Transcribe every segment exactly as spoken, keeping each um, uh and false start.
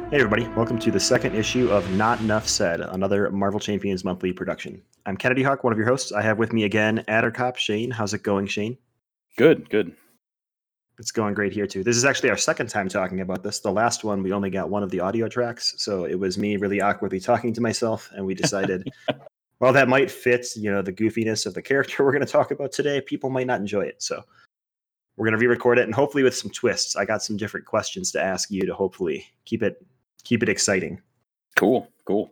Hey everybody, welcome to the second issue of Not Enough Said, another Marvel Champions monthly production. I'm Kennedy Hawk, one of your hosts. I have with me again Addercop Shane. How's it going, Shane? Good, good. It's going great here too. This is actually our second time talking about this. The last one, we only got one of the audio tracks, so it was me really awkwardly talking to myself, and we decided, well, that might fit, you know, the goofiness of the character we're going to talk about today. People might not enjoy it, so we're going to re-record it, and hopefully with some twists. I got some different questions to ask you to hopefully keep it keep it exciting. Cool, cool.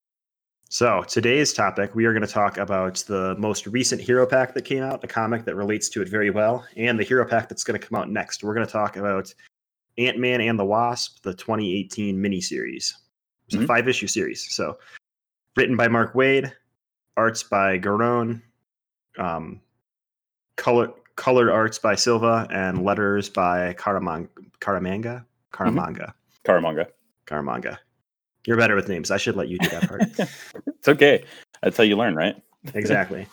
So today's topic, we are going to talk about the most recent hero pack that came out, a comic that relates to it very well, and the hero pack that's going to come out next. We're going to talk about Ant-Man and the Wasp, the twenty eighteen miniseries. It's mm-hmm. a five-issue series. So written by Mark Waid, arts by Garrone, um, color colored arts by Silva, and letters by Caramanga. Caramanga? Caramanga. Mm-hmm. Caramanga. Caramanga. You're better with names. I should let you do that part. It's okay. That's how you learn, right? Exactly.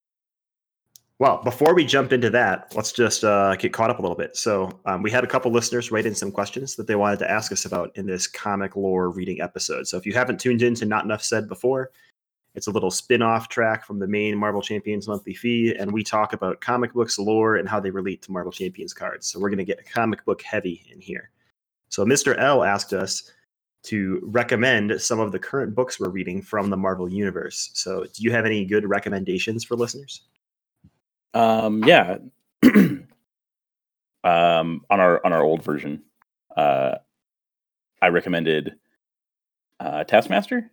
Well, before we jump into that, let's just uh, get caught up a little bit. So um, we had a couple listeners write in some questions that they wanted to ask us about in this comic lore reading episode. So if you haven't tuned in to Not Enough Said before, it's a little spin-off track from the main Marvel Champions monthly feed, and we talk about comic books lore and how they relate to Marvel Champions cards. So we're going to get comic book heavy in here. So Mister L asked us to recommend some of the current books we're reading from the Marvel Universe. So do you have any good recommendations for listeners? Um, yeah. um, on our on our old version, uh, I recommended uh, Taskmaster.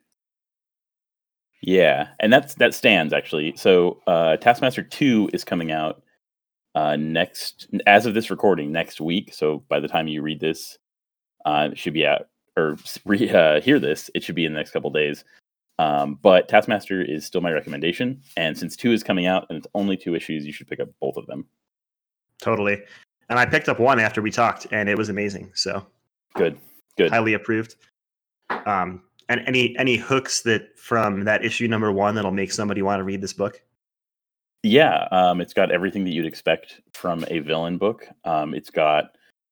Yeah, and that's that stands actually. So uh, Taskmaster two is coming out uh, next, as of this recording, next week. So by the time you read this, uh, it should be out. Or re, uh, hear this, it should be in the next couple of days. Um, but Taskmaster is still my recommendation. And since two is coming out and it's only two issues, you should pick up both of them. Totally. And I picked up one after we talked, and it was amazing. So good, good, highly approved. Um, and any any hooks that from that issue number one that'll make somebody want to read this book? Yeah, um, it's got everything that you'd expect from a villain book. Um, it's got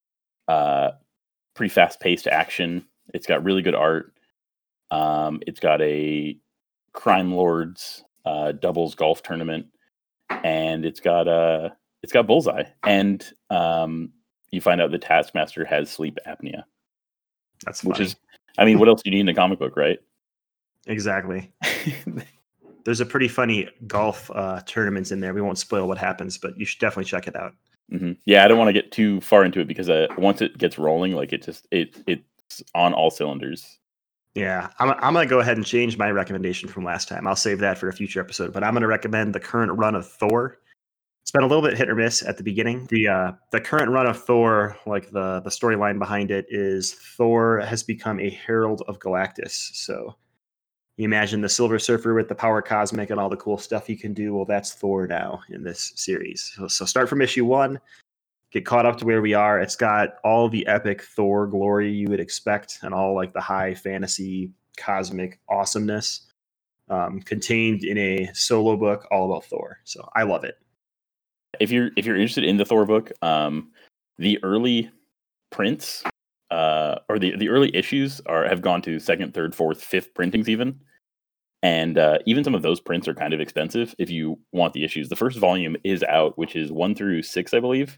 uh, pretty fast-paced action. It's got really good art. Um, it's got a crime lords uh, doubles golf tournament, and it's got a uh, it's got Bullseye. And um, you find out the Taskmaster has sleep apnea. That's funny. Which is, I mean, what else do you need in a comic book, right? Exactly. There's a pretty funny golf uh, tournaments in there. We won't spoil what happens, but you should definitely check it out. Mm-hmm. Yeah, I don't want to get too far into it because uh, once it gets rolling, like it just it it's on all cylinders. Yeah, I'm I'm gonna go ahead and change my recommendation from last time. I'll save that for a future episode, but I'm gonna recommend the current run of Thor. It's been a little bit hit or miss at the beginning. The uh, the current run of Thor, like the the storyline behind it, is Thor has become a herald of Galactus. So you imagine the Silver Surfer with the power cosmic and all the cool stuff he can do. Well, that's Thor now in this series. So, so start from issue one, get caught up to where we are. It's got all the epic Thor glory you would expect and all like the high fantasy cosmic awesomeness um, contained in a solo book all about Thor. So I love it. If you're if you're interested in the Thor book, um, the early prints uh, or the, the early issues are have gone to second, third, fourth, fifth printings even. And uh, even some of those prints are kind of expensive if you want the issues. The first volume is out, which is one through six, I believe.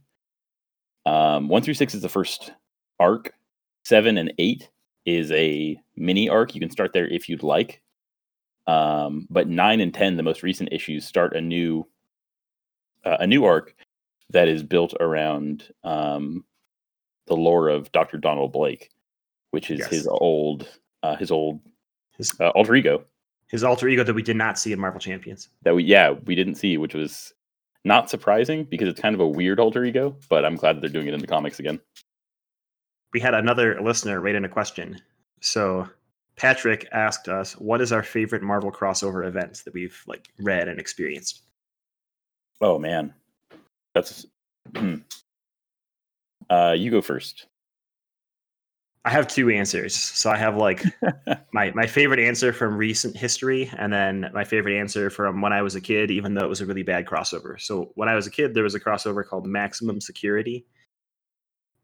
Um, one through six is the first arc. Seven and eight is a mini arc. You can start there if you'd like. Um, but nine and ten, the most recent issues, start a new uh, a new arc that is built around um, the lore of Doctor Donald Blake, which is yes. his old uh, his old his uh, alter ego. His alter ego that we did not see in Marvel Champions. That we yeah we didn't see, which was not surprising because it's kind of a weird alter ego, but I'm glad that they're doing it in the comics again. We had another listener write in a question. So Patrick asked us, what is our favorite Marvel crossover event that we've like read and experienced? Oh man. That's hmm. uh you go first. I have two answers. So I have like my, my favorite answer from recent history, and then my favorite answer from when I was a kid, even though it was a really bad crossover. So when I was a kid, there was a crossover called Maximum Security.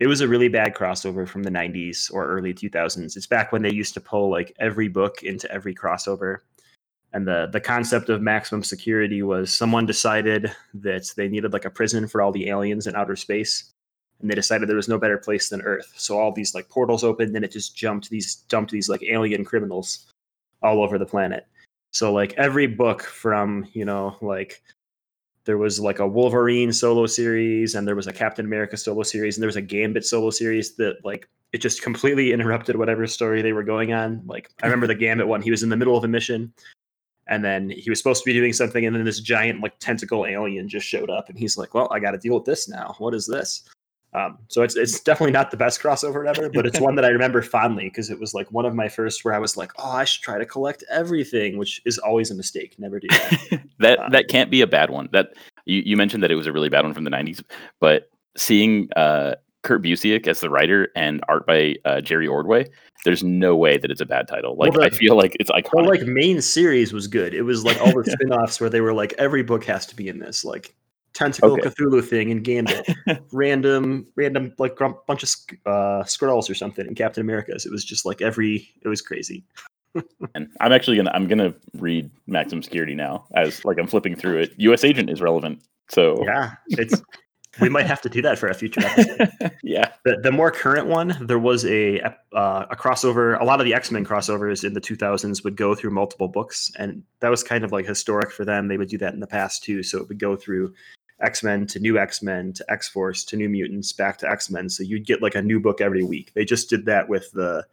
It was a really bad crossover from the nineties or early two thousands. It's back when they used to pull like every book into every crossover. And the the concept of maximum security was someone decided that they needed like a prison for all the aliens in outer space. And they decided there was no better place than Earth. So all these like portals opened and it just jumped these dumped these like alien criminals all over the planet. So like every book from, you know, like there was like a Wolverine solo series and there was a Captain America solo series and there was a Gambit solo series that like it just completely interrupted whatever story they were going on. Like I remember the Gambit one, he was in the middle of a mission and then he was supposed to be doing something and then this giant like tentacle alien just showed up and he's like, well, I got to deal with this now. What is this? Um, so it's it's definitely not the best crossover ever, but it's one that I remember fondly because it was like one of my first where I was like, oh, I should try to collect everything, which is always a mistake. Never do that. that um, that can't be a bad one. That you, you mentioned that it was a really bad one from the nineties, but seeing uh, Kurt Busiek as the writer and art by uh, Jerry Ordway, there's no way that it's a bad title. Like well, the, I feel like it's iconic. Well, like main series was good. It was like all the spin-offs where they were like every book has to be in this. Like Tentacle okay. Cthulhu thing and Gambit, random, random like a bunch of uh, Skrulls or something in Captain America's. It was just like every, it was crazy. And I'm actually gonna, I'm gonna read Maximum Security now as like I'm flipping through it. U S Agent is relevant, so yeah, it's. We might have to do that for a future episode. yeah. The, the more current one, there was a uh, a crossover. A lot of the X-Men crossovers in the two thousands would go through multiple books, and that was kind of like historic for them. They would do that in the past too. So it would go through X-Men to New X-Men to X-Force to New Mutants back to X-Men. So you'd get like a new book every week. They just did that with the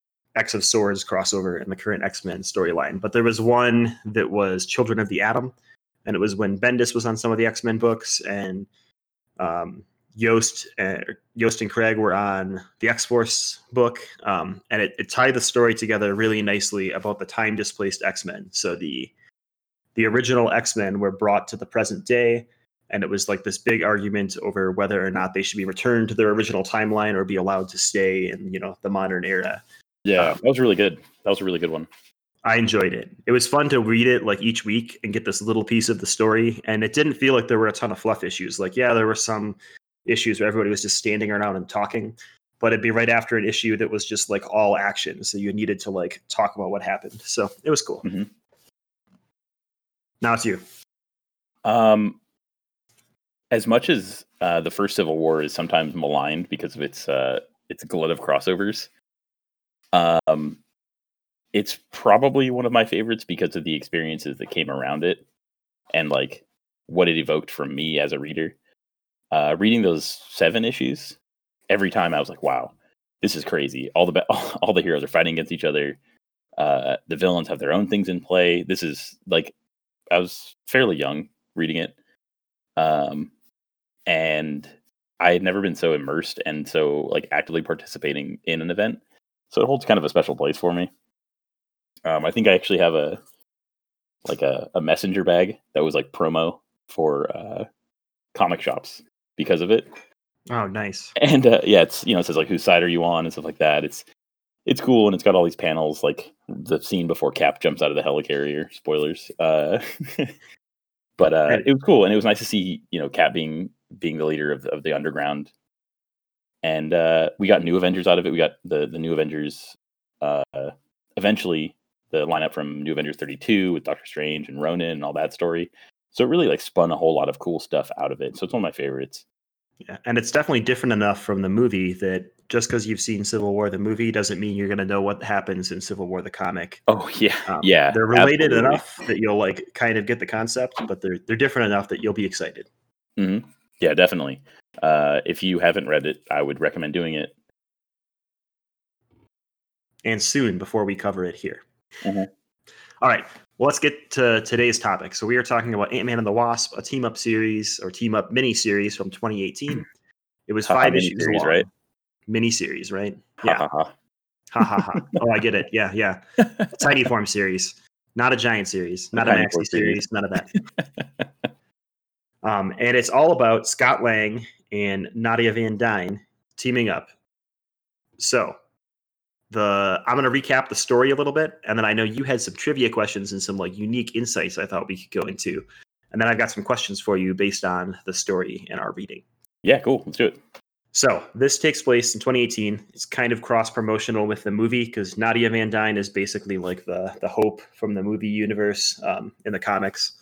X of Swords crossover and the current X-Men storyline. But there was one that was Children of the Atom, and it was when Bendis was on some of the X-Men books, and um, Yost, uh, Yost and Craig were on the X-Force book, um, and it, it tied the story together really nicely about the time-displaced X-Men. So the the original X-Men were brought to the present day, and it was like this big argument over whether or not they should be returned to their original timeline or be allowed to stay in, you know, the modern era. Yeah, um, that was really good. That was a really good one. I enjoyed it. It was fun to read it like each week and get this little piece of the story. And it didn't feel like there were a ton of fluff issues. Like, yeah, there were some issues where everybody was just standing around and talking, but it'd be right after an issue that was just like all action. So you needed to like talk about what happened. So it was cool. Mm-hmm. Now it's you. Um, as much as uh, the first Civil War is sometimes maligned because of its uh, its glut of crossovers, um, it's probably one of my favorites because of the experiences that came around it and like what it evoked from me as a reader. Uh, reading those seven issues, every time I was like, wow, this is crazy. All the all, all the heroes are fighting against each other. Uh, the villains have their own things in play. This is like, I was fairly young reading it. Um, and I had never been so immersed and so like actively participating in an event. So it holds kind of a special place for me. Um, I think I actually have a like a, a messenger bag that was like promo for uh, comic shops because of it. Oh, nice. And uh, yeah, it's, you know, it says like whose side are you on and stuff like that. It's it's cool, and it's got all these panels like the scene before Cap jumps out of the helicarrier. Spoilers. Uh, but uh, it was cool, and it was nice to see, you know, Cap being being the leader of of the underground. And uh, we got New Avengers out of it. We got the the New Avengers uh, eventually. The lineup from New Avengers thirty-two with Doctor Strange and Ronan and all that story. So it really like spun a whole lot of cool stuff out of it. So it's one of my favorites. Yeah, and it's definitely different enough from the movie that just because you've seen Civil War the movie doesn't mean you're going to know what happens in Civil War the comic. Oh yeah, um, yeah. They're related absolutely. enough that you'll like kind of get the concept, but they're they're different enough that you'll be excited. Mm-hmm. Yeah, definitely. Uh, if you haven't read it, I would recommend doing it. And soon, before we cover it here. Mm-hmm. All right, well, let's get to today's topic. So we are talking about Ant-Man and the Wasp, a team-up series or team-up mini-series from twenty eighteen. It was five issues series, long. Right? Mini-series, right? Ha, yeah. ha, ha. Ha ha ha. Oh, I get it. Yeah, yeah. Tiny form series, not a giant series, not a, a maxi series, series, none of that. um, and it's all about Scott Lang and Nadia Van Dyne teaming up. So the I'm going to recap the story a little bit, and then I know you had some trivia questions and some like unique insights I thought we could go into. And then I've got some questions for you based on the story and our reading. Yeah, cool. Let's do it. So this takes place in twenty eighteen. It's kind of cross promotional with the movie because Nadia Van Dyne is basically like the the Hope from the movie universe um, in the comics.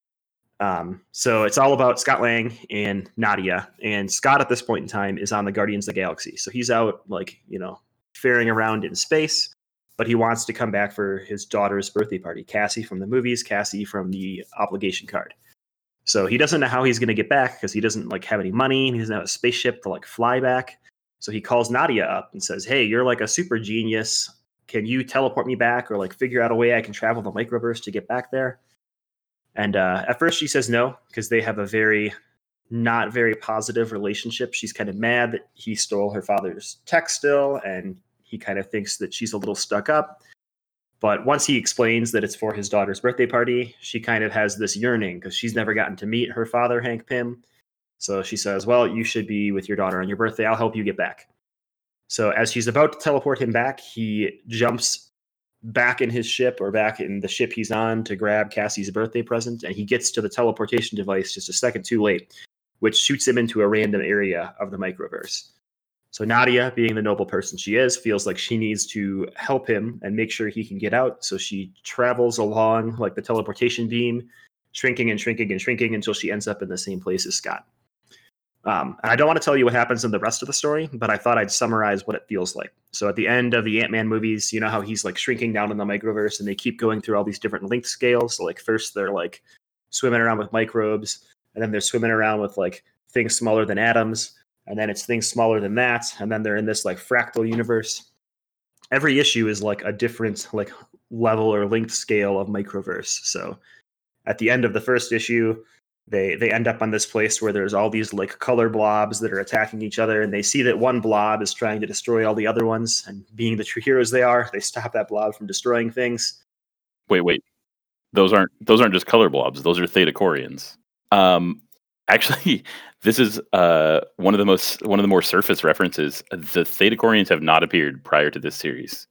Um, so it's all about Scott Lang and Nadia. And Scott at this point in time is on the Guardians of the Galaxy. So he's out like, you know, faring around in space, but he wants to come back for his daughter's birthday party. Cassie from the movies, Cassie from the obligation card. So he doesn't know how he's going to get back because he doesn't like have any money and he doesn't have a spaceship to like fly back. So he calls Nadia up and says, "Hey, you're like a super genius. Can you teleport me back or like figure out a way I can travel the microverse to get back there?" And uh, at first she says no because they have a very not very positive relationship. She's kind of mad that he stole her father's tech still, and he kind of thinks that she's a little stuck up. But once he explains that it's for his daughter's birthday party, she kind of has this yearning because she's never gotten to meet her father, Hank Pym. So she says, "Well, you should be with your daughter on your birthday. I'll help you get back." So as she's about to teleport him back, he jumps back in his ship or back in the ship he's on to grab Cassie's birthday present. And he gets to the teleportation device just a second too late, which shoots him into a random area of the microverse. So Nadia, being the noble person she is, feels like she needs to help him and make sure he can get out. So she travels along like the teleportation beam, shrinking and shrinking and shrinking until she ends up in the same place as Scott. Um, and I don't want to tell you what happens in the rest of the story, but I thought I'd summarize what it feels like. So at the end of the Ant-Man movies, you know how he's like shrinking down in the microverse and they keep going through all these different length scales. So like first they're like swimming around with microbes, and then they're swimming around with like things smaller than atoms, and then it's things smaller than that, and then they're in this like fractal universe. Every issue is like a different like level or length scale of microverse. So at the end of the first issue, they they end up on this place where there's all these like color blobs that are attacking each other, and they see that one blob is trying to destroy all the other ones, and being the true heroes they are, they stop that blob from destroying things. Wait, wait. Those aren't those aren't just color blobs. Those are Theta Corians. Um, actually, this is uh one of the most one of the more surface references. The Theta Corians have not appeared prior to this series,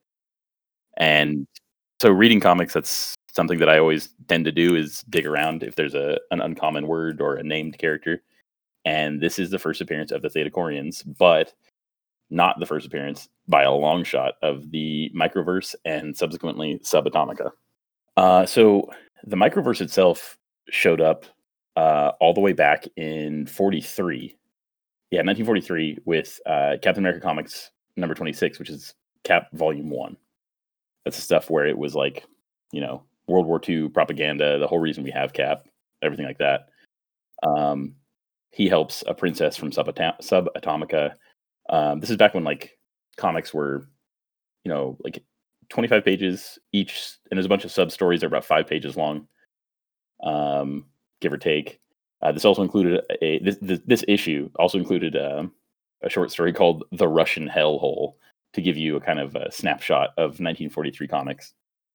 and so reading comics, that's something that I always tend to do is dig around if there's a an uncommon word or a named character. And this is the first appearance of the Theta Corians, but not the first appearance by a long shot of the microverse and subsequently Subatomica. Uh, so the microverse itself showed up uh, all the way back in forty-three. Yeah, nineteen forty-three with uh, Captain America Comics number twenty-six, which is Cap Volume one. That's the stuff where it was like, you know, World War Two propaganda, the whole reason we have Cap, everything like that. Um, he helps a princess from Subatom- Subatomica. Um, this is back when like comics were, you know, like twenty-five pages each, and there's a bunch of sub stories that are about five pages long, um, give or take. Uh, this also included a this this, this issue also included um, a short story called "The Russian Hellhole" to give you a kind of a snapshot of nineteen forty-three comics.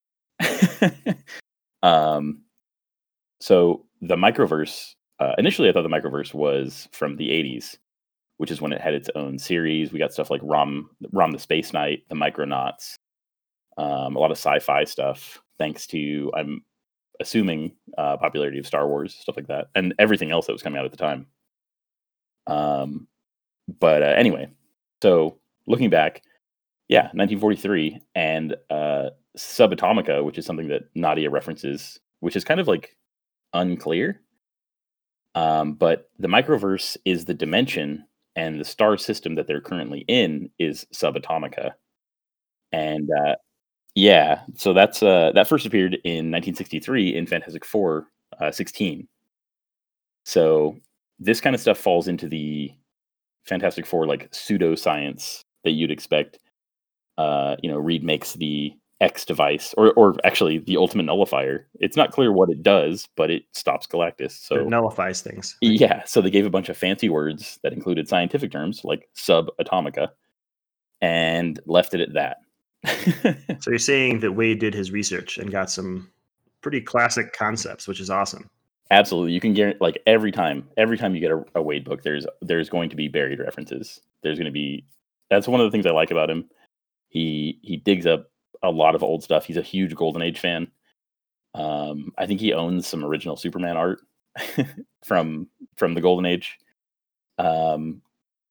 um, so the microverse. Uh, initially, I thought the microverse was from the eighties, which is when it had its own series. We got stuff like Rom, Rom the Space Knight, the Micronauts, um, a lot of sci-fi stuff, thanks to, I'm assuming, uh, popularity of Star Wars, stuff like that, and everything else that was coming out at the time. Um, but uh, anyway, so looking back, yeah, nineteen forty-three, and uh, Subatomica, which is something that Nadia references, which is kind of like unclear. Um, but the microverse is the dimension, and the star system that they're currently in is Subatomica. And uh, yeah, so that's uh, that first appeared in nineteen sixty-three in Fantastic Four uh, sixteen. So this kind of stuff falls into the Fantastic Four like pseudoscience that you'd expect. Uh, you know, Reed makes the X device, or or actually the Ultimate Nullifier. It's not clear what it does, but it stops Galactus. So It nullifies things. Right? Yeah, so they gave a bunch of fancy words that included scientific terms like subatomica, and left it at that. So you're saying that Wade did his research and got some pretty classic concepts, which is awesome. Absolutely, you can guarantee like every time, every time you get a, a Wade book, there's there's going to be buried references. There's going to be that's one of the things I like about him. He he digs up a lot of old stuff. He's a huge Golden Age fan. Um, I think he owns some original Superman art from from the Golden Age. Um,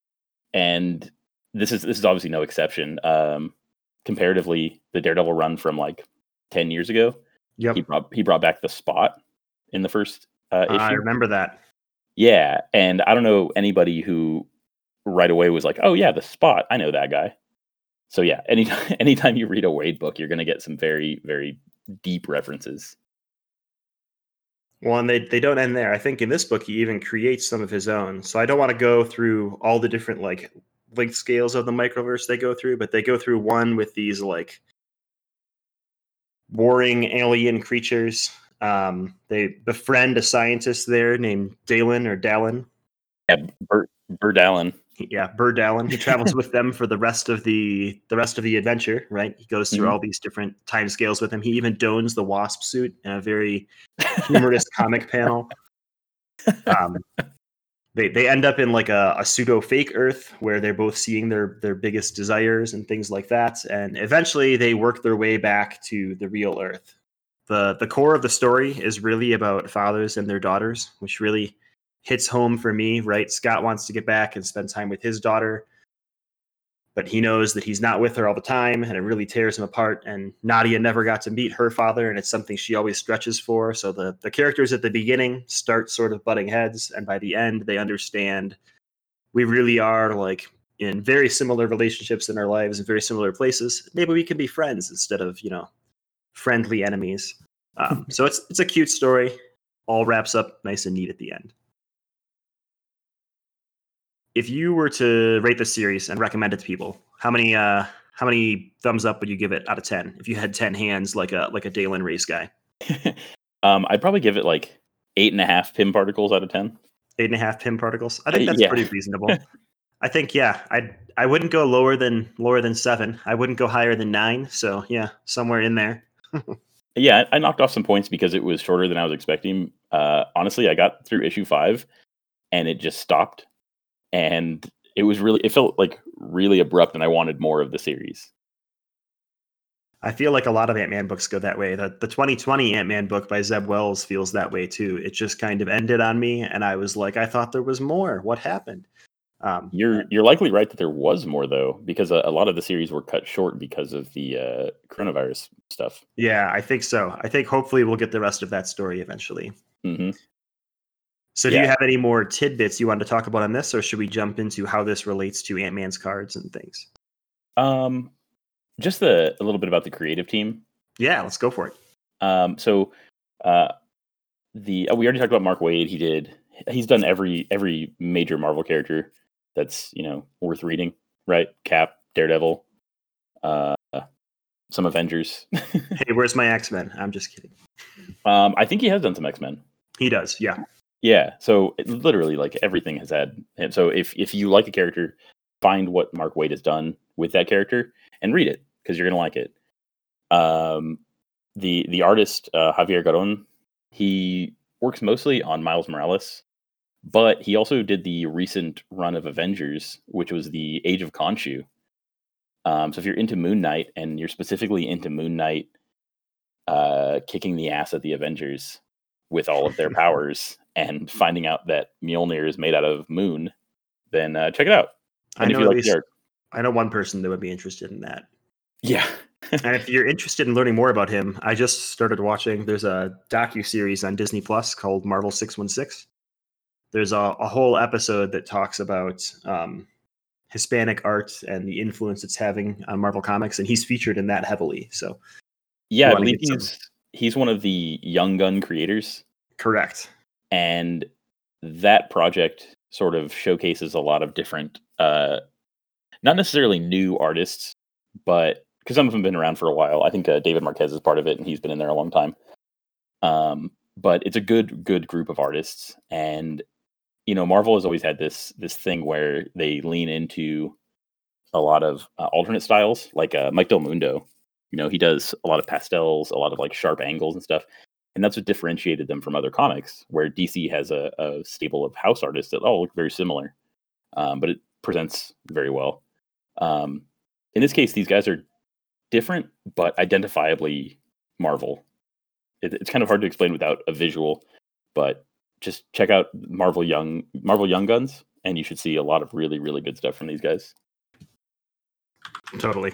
and this is this is obviously no exception. Um, comparatively, the Daredevil run from like ten years ago, Yep. he brought he brought back the Spot in the first uh, Uh, I issue. remember that. Yeah, and I don't know anybody who right away was like, "Oh yeah, the Spot, I know that guy." So yeah, anytime anytime you read a Wade book, you're going to get some very very deep references. Well, and they, they don't end there. I think in this book, he even creates some of his own. So I don't want to go through all the different like length scales of the microverse they go through, but they go through one with these like warring alien creatures. Um, they befriend a scientist there named Dalen or Dallin. Yeah, Bert Bert Allen. Yeah, Bird Dallin. He travels with them for the rest of the the rest of the adventure. Right, he goes through Mhm. all these different time scales with him. He even dons the Wasp suit in a very humorous comic panel. Um, they they end up in like a, a pseudo fake Earth where they're both seeing their their biggest desires and things like that, and eventually they work their way back to the real Earth. the The core of the story is really about fathers and their daughters, which really hits home for me. Right, Scott wants to get back and spend time with his daughter, but he knows that he's not with her all the time, and it really tears him apart. And Nadia never got to meet her father, and it's something she always stretches for. So the, the characters at the beginning start sort of butting heads, and by the end, they understand we really are like in very similar relationships in our lives in very similar places. Maybe we can be friends instead of, you know, friendly enemies. Um, so it's it's a cute story. All wraps up nice and neat at the end. If you were to rate the series and recommend it to people, how many uh how many thumbs up would you give it out of ten if you had ten hands like a like a Dalen race guy? um, I'd probably give it like eight and a half Pym particles out of ten. Eight and a half Pym particles. I Uh, think that's yeah, pretty reasonable. I think yeah, I I wouldn't go lower than lower than seven. I wouldn't go higher than nine. So yeah, somewhere in there. yeah. I knocked off some points because it was shorter than I was expecting. Uh, honestly, I got through issue five, and it just stopped, and it was really it felt like really abrupt, and I wanted more of the series. I feel like a lot of Ant-Man books go that way. The the twenty twenty Ant-Man book by Zeb Wells feels that way too. It just kind of ended on me, and I was like, I thought there was more. What happened? Um, You're you're likely right that there was more though, because a, a lot of the series were cut short because of the uh, coronavirus stuff. yeah, I think so. I think hopefully we'll get the rest of that story eventually. hmm So, do you Yeah. have any more tidbits you want to talk about on this, or should we jump into how this relates to Ant-Man's cards and things? Um, just the a little bit about the creative team. Yeah, let's go for it. Um, so uh, the uh, we already talked about Mark Waid. He did. He's done every every major Marvel character that's you know worth reading, right? Cap, Daredevil, uh, some Avengers. Hey, where's my X-Men? I'm just kidding. um, I think he has done some X Men. He does, yeah. Yeah, so it, literally, like everything has had. And so if if you like a character, find what Mark Waid has done with that character and read it because you're gonna like it. Um, the the artist uh, Javier Garon, he works mostly on Miles Morales, but he also did the recent run of Avengers, which was the Age of Khonshu. Um, so if you're into Moon Knight and you're specifically into Moon Knight uh, kicking the ass at the Avengers with all of their powers and finding out that Mjolnir is made out of moon, then uh, check it out. I And if know you at like least the art, I know one person that would be interested in that. yeah, And if you're interested in learning more about him, I just started watching. There's a docu series on Disney Plus called Marvel six one six. There's a, a whole episode that talks about um, Hispanic art and the influence it's having on Marvel Comics, and he's featured in that heavily. So yeah, you I wanna believe get some- he's he's one of the Young Gun creators, correct. and that project sort of showcases a lot of different, uh, not necessarily new artists, but because some of them have been around for a while. I think uh, David Marquez is part of it, and he's been in there a long time. Um, but it's a good good group of artists, and you know, Marvel has always had this this thing where they lean into a lot of uh, alternate styles, like uh, Mike Del Mundo. You know, he does a lot of pastels, a lot of like sharp angles and stuff, and that's what differentiated them from other comics, where D C has a, a stable of house artists that all look very similar, um, but it presents very well. Um, in this case, these guys are different, but identifiably Marvel. It, it's kind of hard to explain without a visual, but just check out Marvel Young Marvel Young Guns, and you should see a lot of really, really good stuff from these guys. Totally.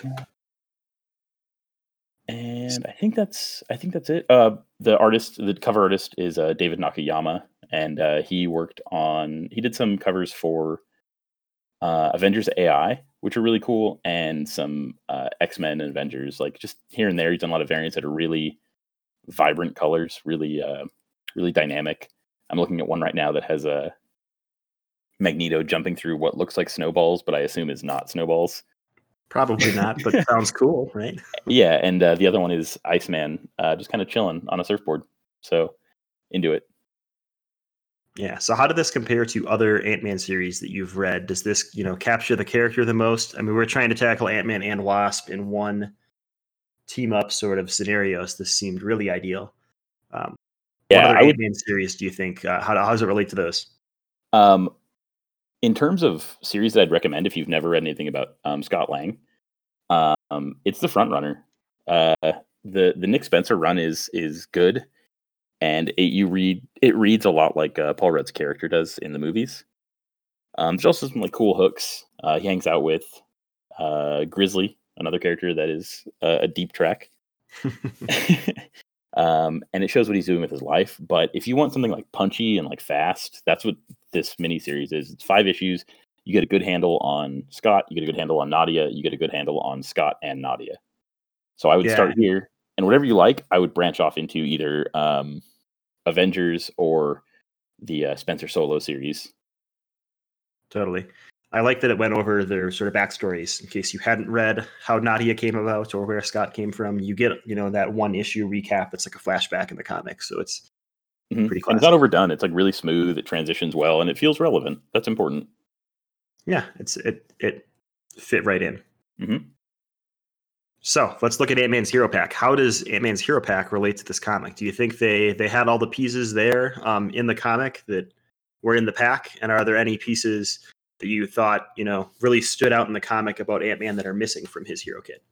And I think that's I think that's it. Uh, the artist, the cover artist is uh, David Nakayama, and uh, he worked on he did some covers for uh, Avengers A I, which are really cool, and some uh, X-Men and Avengers. Like just here and there, he's done a lot of variants that are really vibrant colors, really uh, really dynamic. I'm looking at one right now that has a Magneto jumping through what looks like snowballs, but I assume is not snowballs. Probably not, but sounds cool, right? Yeah, and uh, the other one is Iceman, uh, just kind of chilling on a surfboard. So into it. Yeah. So how did this compare to other Ant-Man series that you've read? Does this, you know, capture the character the most? I mean, we're trying to tackle Ant-Man and Wasp in one team up sort of scenarios. This seemed really ideal. Um, what Yeah, other I would. Ant-Man series do you think? Uh, how, how does it relate to those? Um, in terms of series that I'd recommend, if you've never read anything about um, Scott Lang, um, it's the front runner. Uh, the the Nick Spencer run is is good, and it, you read it reads a lot like uh, Paul Rudd's character does in the movies. Um, there's also some like cool hooks. Uh, he hangs out with uh, Grizzly, another character that is uh, a deep track. um, and it shows what he's doing with his life. But if you want something like punchy and like fast, that's what this miniseries is. It's five issues. You get a good handle on Scott. You get a good handle on Nadia. You get a good handle on Scott and Nadia. So I would Yeah. start here, and whatever you like, I would branch off into either um, Avengers or the uh, Spencer Solo series. Totally. I like that it went over their sort of backstories in case you hadn't read how Nadia came about or where Scott came from. You get, you know, that one issue recap. It's like a flashback in the comics. So it's Mm-hmm. pretty classic. And it's not overdone. It's like really smooth. It transitions well, and it feels relevant. That's important. Yeah, it's it it fit right in. Mm-hmm. So let's look at Ant-Man's Hero Pack. How does Ant-Man's Hero Pack relate to this comic? Do you think they they had all the pieces there um, in the comic that were in the pack? And are there any pieces that you thought, you know, really stood out in the comic about Ant-Man that are missing from his hero kit?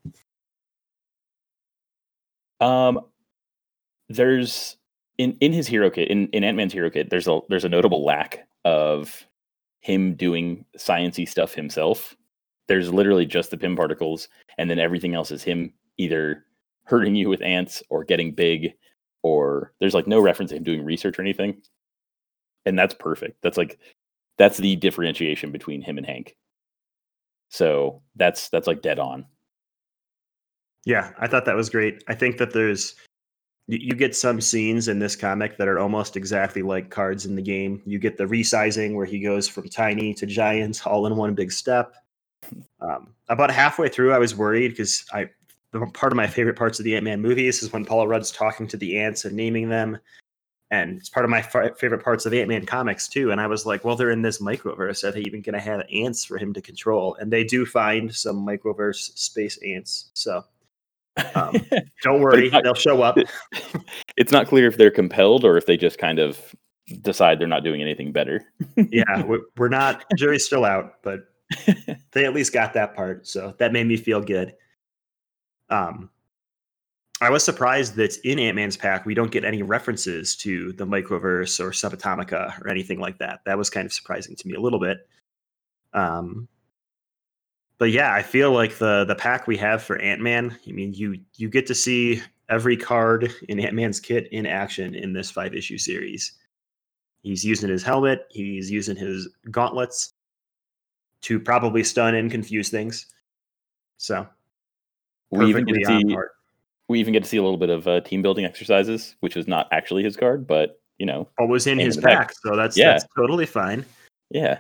Um, there's in in his hero kit, in, in Ant-Man's hero kit, there's a there's a notable lack of him doing sciencey stuff himself. There's literally just the P I M particles, and then everything else is him either hurting you with ants or getting big, or there's like no reference to him doing research or anything. And that's perfect. That's like that's the differentiation between him and Hank. So that's that's like dead on. Yeah, I thought that was great. I think that there's you, you get some scenes in this comic that are almost exactly like cards in the game. You get the resizing where he goes from tiny to giant all in one big step. Um, about halfway through, I was worried because I part of my favorite parts of the Ant-Man movies is when Paul Rudd's talking to the ants and naming them. And it's part of my f- favorite parts of Ant-Man comics too. And I was like, well, they're in this microverse. Are they even going to have ants for him to control? And they do find some microverse space ants. So um, don't worry, not, they'll show up. It's not clear if they're compelled or if they just kind of decide they're not doing anything better. Yeah, we're, we're not, jury's still out, but they at least got that part. So that made me feel good. Um, I was surprised that in Ant-Man's pack, we don't get any references to the microverse or subatomica or anything like that. That was kind of surprising to me a little bit. Um, but yeah, I feel like the the pack we have for Ant-Man, I mean, you you get to see every card in Ant-Man's kit in action in this five issue series. He's using his helmet, he's using his gauntlets to probably stun and confuse things. So we even get to perfectly on see part. we even get to see a little bit of uh, team building exercises, which was not actually his card, but you know, What was in came his in the pack. pack, so that's Yeah. that's totally fine. Yeah.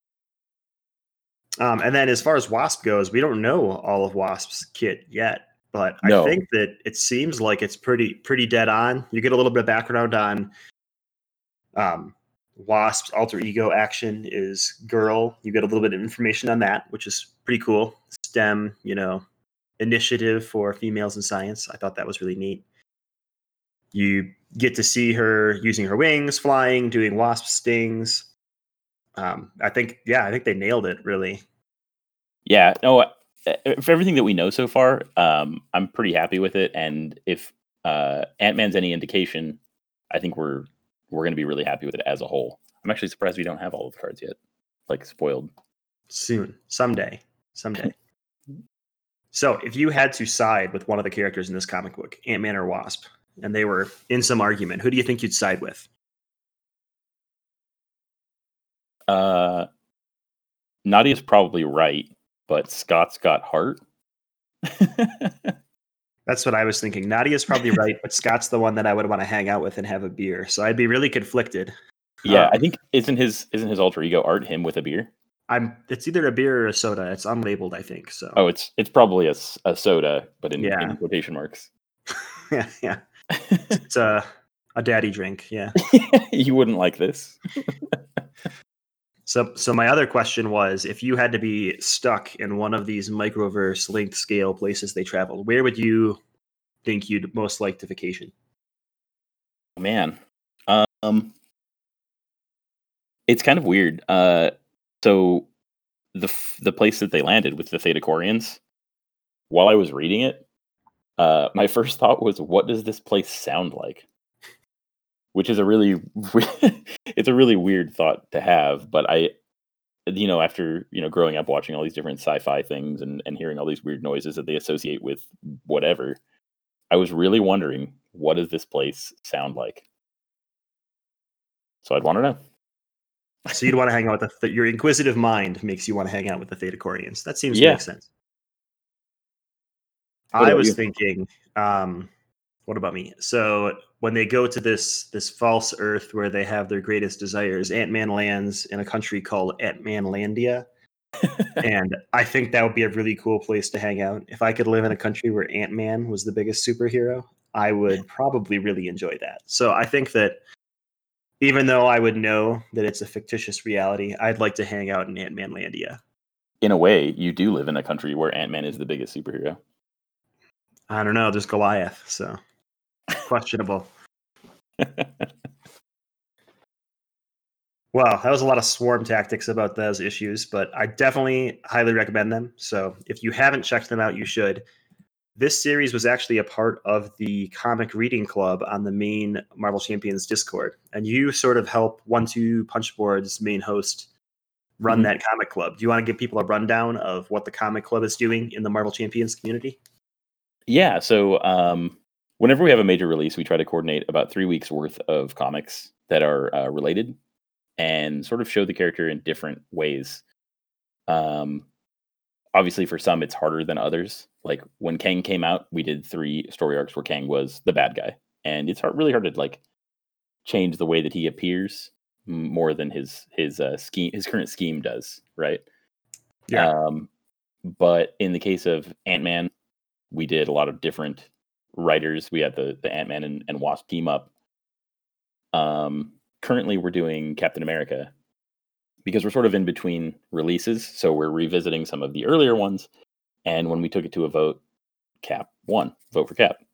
Um, and then as far as Wasp goes, we don't know all of Wasp's kit yet, but No. I think that it seems like it's pretty pretty dead on. You get a little bit of background on um, Wasp's alter ego action is girl. You get a little bit of information on that, which is pretty cool. STEM, you know, initiative for females in science. I thought that was really neat. You get to see her using her wings, flying, doing wasp stings. Um, I think, yeah, I think they nailed it, really. Yeah. No, uh, for everything that we know so far, um, I'm pretty happy with it. And if uh, Ant-Man's any indication, I think we're we're going to be really happy with it as a whole. I'm actually surprised we don't have all of the cards yet. like spoiled. Soon, someday, someday. So, if you had to side with one of the characters in this comic book, Ant-Man or Wasp, and they were in some argument, who do you think you'd side with? Uh, Nadia's probably right, but Scott's got heart. That's what I was thinking. Nadia's probably right, but Scott's the one that I would want to hang out with and have a beer. So I'd be really conflicted. Yeah, Um, I think isn't his isn't his alter ego Art him with a beer? I'm. It's either a beer or a soda. It's unlabeled, I think. So. Oh, it's it's probably a, s- a soda, but in, Yeah. in quotation marks. yeah, yeah. It's a a daddy drink. Yeah. You wouldn't like this. So, so my other question was, if you had to be stuck in one of these microverse length scale places they traveled, where would you think you'd most like to vacation? Man, um, it's kind of weird. Uh, so the f- the place that they landed with the Theta Corians, while I was reading it, uh, my first thought was, "What does this place sound like?" Which is a really, it's a really weird thought to have. But I, you know, after you know, growing up watching all these different sci-fi things and and hearing all these weird noises that they associate with whatever, I was really wondering, what does this place sound like? So I'd want to know. So you'd want to hang out with the, your inquisitive mind makes you want to hang out with the Theta Corians. That seems to Yeah. make sense. What I about was you? thinking, um, what about me? So when they go to this this false Earth where they have their greatest desires, Ant-Man lands in a country called Ant-Man-Landia. And I think that would be a really cool place to hang out. If I could live in a country where Ant-Man was the biggest superhero, I would probably really enjoy that. So I think that even though I would know that it's a fictitious reality, I'd like to hang out in Ant-Man-Landia. In a way, you do live in a country where Ant-Man is the biggest superhero. I don't know, there's Goliath, so questionable. Well, that was a lot of swarm tactics about those issues, but I definitely highly recommend them. So if you haven't checked them out, you should. This series was actually a part of the comic reading club on the main Marvel Champions Discord. And you sort of help One Two Punchboard's main host run Mhm. that comic club. Do you want to give people a rundown of what the comic club is doing in the Marvel Champions community? Yeah, so um, whenever we have a major release, we try to coordinate about three weeks worth of comics that are uh, related and sort of show the character in different ways. Um, obviously, for some, it's harder than others. Like when Kang came out, we did three story arcs where Kang was the bad guy, and it's hard, really hard to like change the way that he appears m- more than his his uh, scheme, his current scheme does, right? Yeah. Um, but in the case of Ant-Man, we did a lot of different writers. We had the the Ant-Man and, and Wasp team up. Um, currently, we're doing Captain America because we're sort of in between releases, so we're revisiting some of the earlier ones. And when we took it to a vote, Cap won. Vote for Cap.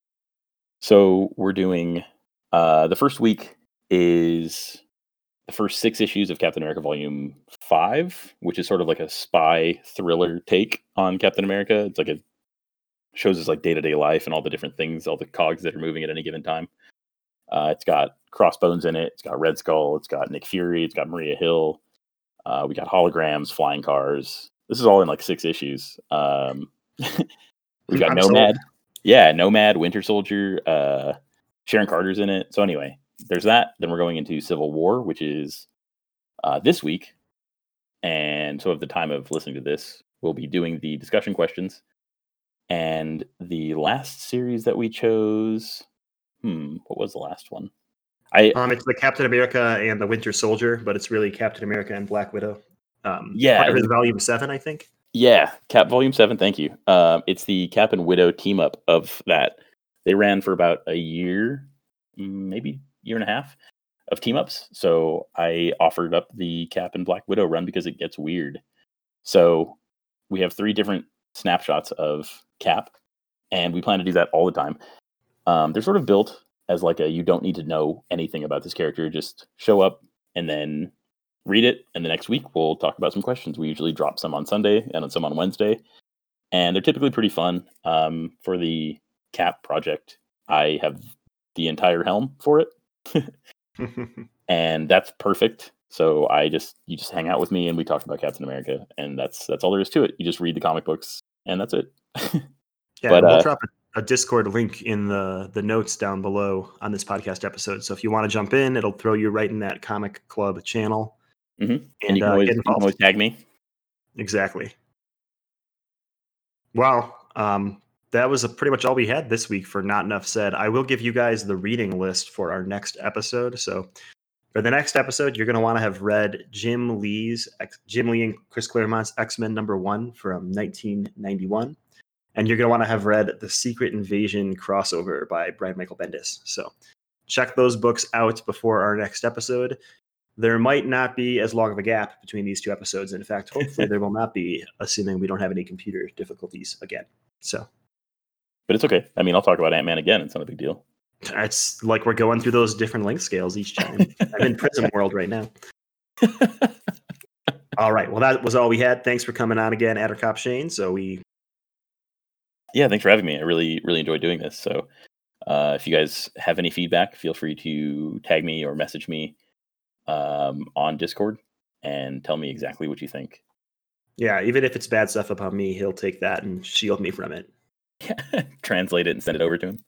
So we're doing uh, the first week is the first six issues of Captain America Volume Five, which is sort of like a spy thriller take on Captain America. It's like it shows his like day to day life and all the different things, all the cogs that are moving at any given time. Uh, it's got Crossbones in it. It's got Red Skull. It's got Nick Fury. It's got Maria Hill. Uh, we got holograms, flying cars. This is all in like six issues. Um, we've got I'm Nomad. sold. Yeah, Nomad, Winter Soldier. Uh, Sharon Carter's in it. So anyway, there's that. Then we're going into Civil War, which is uh, this week. And so at the time of listening to this, we'll be doing the discussion questions. And the last series that we chose, hmm, what was the last one? I Um, it's the Captain America and the Winter Soldier, but it's really Captain America and Black Widow. Um, yeah, part of his volume seven, I think. yeah, Cap Volume Seven. Thank you. Um, it's the Cap and Widow team up of that. They ran for about a year, maybe year and a half of team ups. So I offered up the Cap and Black Widow run because it gets weird. So we have three different snapshots of Cap, and we plan to do that all the time. Um, they're sort of built as like a you don't need to know anything about this character, just show up and then read it, and the next week we'll talk about some questions. We usually drop some on Sunday and some on Wednesday, and they're typically pretty fun. Um, for the Cap project, I have the entire helm for it, and that's perfect So I just you just hang out with me and we talk about Captain America, and that's that's all there is to it. You just read the comic books, and that's it. Yeah, but we'll uh, drop a, a Discord link in the the notes down below on this podcast episode. So if you want to jump in, it'll throw you right in that comic club channel, mhm. and and you can uh, always get you can involved. always tag me. Exactly. Well, um, that was a pretty much all we had this week for Not Enough Said. I will give you guys the reading list for our next episode. So for the next episode, you're going to want to have read Jim Lee's X- Jim Lee and Chris Claremont's X-Men number one from nineteen ninety-one. And you're going to want to have read The Secret Invasion crossover by Brian Michael Bendis. So check those books out before our next episode. There might not be as long of a gap between these two episodes. In fact, hopefully there will not be, assuming we don't have any computer difficulties again. So, But it's okay. I mean, I'll talk about Ant-Man again. It's not a big deal. it's like we're going through those different length scales each time. I'm in Prism World right now. All right. Well, that was all we had. Thanks for coming on again, Addercop Shane. So we Yeah, thanks for having me. I really, really enjoyed doing this. So uh, if you guys have any feedback, feel free to tag me or message me um, on Discord and tell me exactly what you think. Yeah, even if it's bad stuff upon me, he'll take that and shield me from it. Translate it and send it over to him.